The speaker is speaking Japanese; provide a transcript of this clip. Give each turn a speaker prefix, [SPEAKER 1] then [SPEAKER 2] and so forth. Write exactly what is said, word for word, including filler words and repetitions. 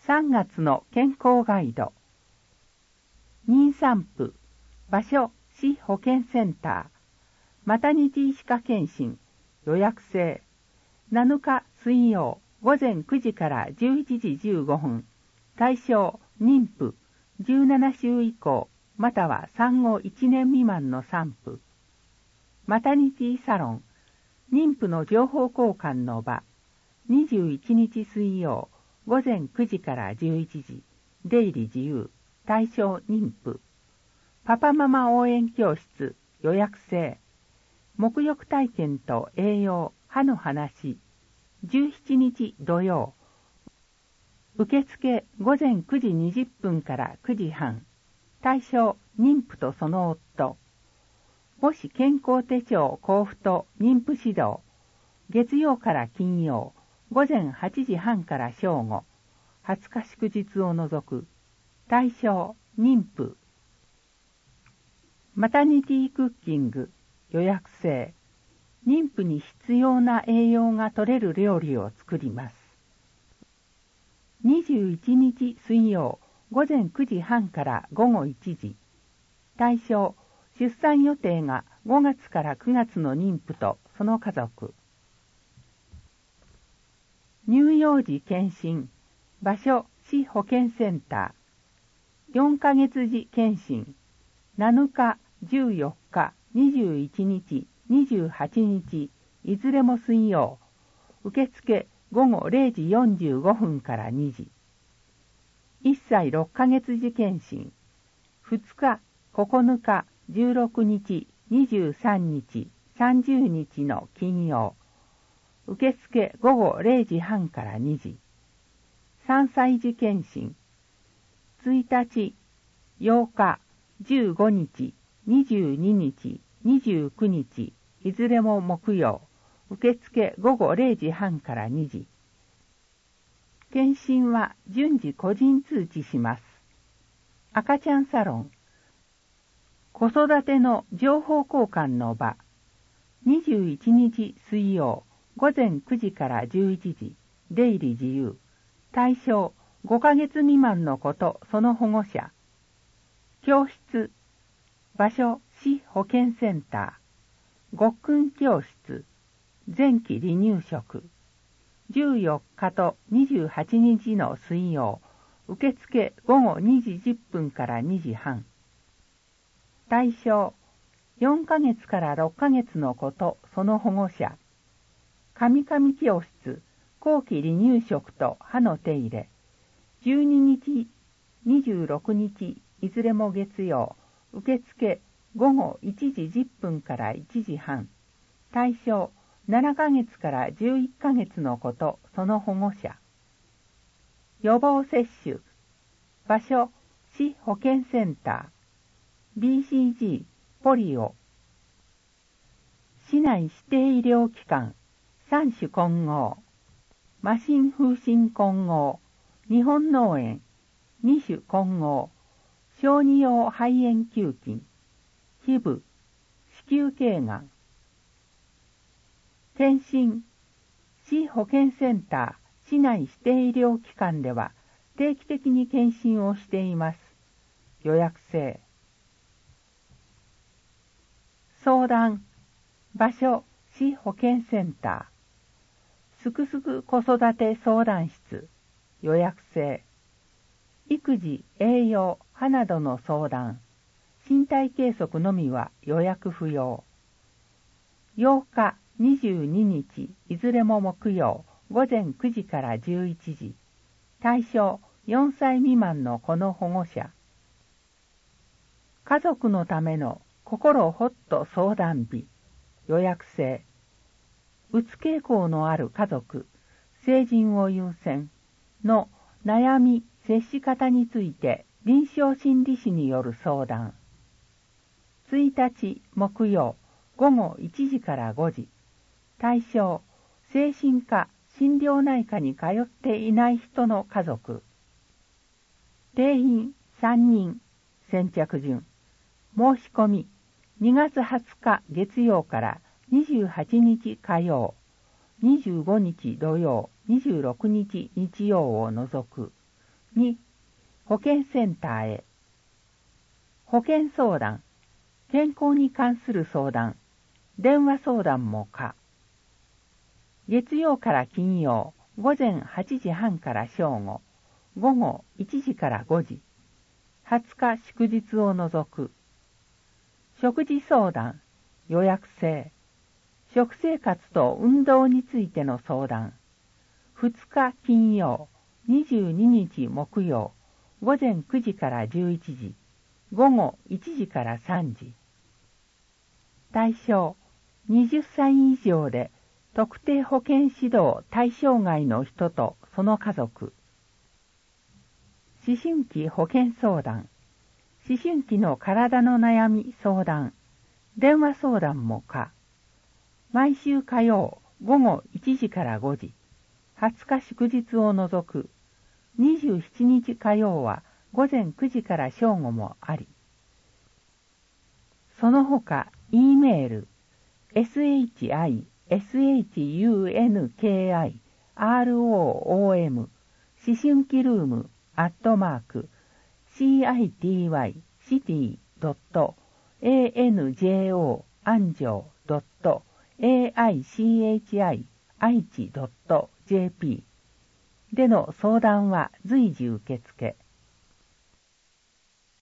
[SPEAKER 1] さんがつの健康ガイド。妊産婦、場所、市保健センター、マタニティ歯科検診、予約制。なのか水曜、午前くじからじゅういちじじゅうごふん。対象、妊婦、じゅうななしゅう以降、または産後いちねん未満の産婦。マタニティサロン、妊婦の情報交換の場。にじゅういちにち水曜、午前くじからじゅういちじ。出入り自由。対象妊婦。パパママ応援教室、予約制。沐浴体験と栄養、歯の話。じゅうしちにち土曜。受付午前くじにじゅっぷんからくじはん。対象妊婦とその夫。母子健康手帳交付と妊婦指導。月曜から金曜。午前はちじはんから正午。はつか祝日を除く。対象、妊婦。マタニティクッキング、予約制。妊婦に必要な栄養が取れる料理を作ります。にじゅういちにち水曜、午前くじはんから午後いちじ。対象、出産予定がごがつからくがつの妊婦とその家族。乳幼児検診、場所、市保健センター。よんかげつじ検診、なのか、じゅうよっか、にじゅういちにち、にじゅうはちにち、いずれも水曜。受付午後れいじよんじゅうごふんからにじ。いっさいろっかげつじ検診、ふつか、ここのか、じゅうろくにち、にじゅうさんにち、さんじゅうにちの金曜。受付午後れいじはんからにじ。さんさいじ検診、ついたち、ようか、じゅうごにち、にじゅうににち、にじゅうくにち、いずれも木曜。受付午後れいじはんからにじ。検診は順次個人通知します。赤ちゃんサロン、子育ての情報交換の場。にじゅういちにち水曜、午前くじからじゅういちじ。出入り自由。対象、ごかげつ未満の子とその保護者。教室、場所、市保健センター。ごっくん教室、前期離乳食。じゅうよっかとにじゅうはちにちの水曜。受付午後にじじゅっぷんからにじはん。対象、よんかげつからろっかげつの子とその保護者。カミカミ教室、後期離乳食と歯の手入れ。じゅうににち、にじゅうろくにち、いずれも月曜。受付午後いちじじゅっぷんからいちじはん。対象、ななかげつからじゅういっかげつの子とその保護者。予防接種。場所、市保健センター。ビーシージー、ポリオ。市内指定医療機関、三種混合。麻疹風疹混合。日本脳炎。二種混合。小児用肺炎球菌。皮膚、子宮頸がん。検診、市保健センター、市内指定医療機関では定期的に検診をしています。予約制。相談、場所、市保健センター。すくすく子育て相談室、予約制。育児、栄養、歯などの相談。身体計測のみは予約不要。ようか、にじゅうににち、いずれも木曜、午前くじからじゅういちじ。対象、よんさい未満の子の保護者。家族のための心ほっと相談日、予約制。うつ傾向のある家族、成人を優先の悩み、接し方について臨床心理士による相談。ついたち木曜、午後いちじからごじ。対象、精神科、心療内科に通っていない人の家族。定員さんにん、先着順。申し込み、にがつはつか月曜からにじゅうはちにち火曜、にじゅうごにち土曜、にじゅうろくにち日曜を除く。 に、保健センターへ。保健相談、健康に関する相談、電話相談も可。月曜から金曜、午前はちじはんから正午、午後いちじからごじ、はつか祝日を除く。食事相談、予約制、食生活と運動についての相談、ふつか金曜、にじゅうににち木曜、午前くじからじゅういちじ、午後いちじからさんじ。対象、はたち以上で特定保健指導対象外の人とその家族。思春期保健相談、思春期の体の悩み相談、電話相談も可。毎週火曜午後いちじからごじ、はつか祝日を除く。にじゅうしちにち火曜は午前くじから正午もあり。その他、E メール、shunkiroom、思春期ルーム、アットマーク、city.city.anjo、安城 .aichi 愛知 .jp での相談は随時受付。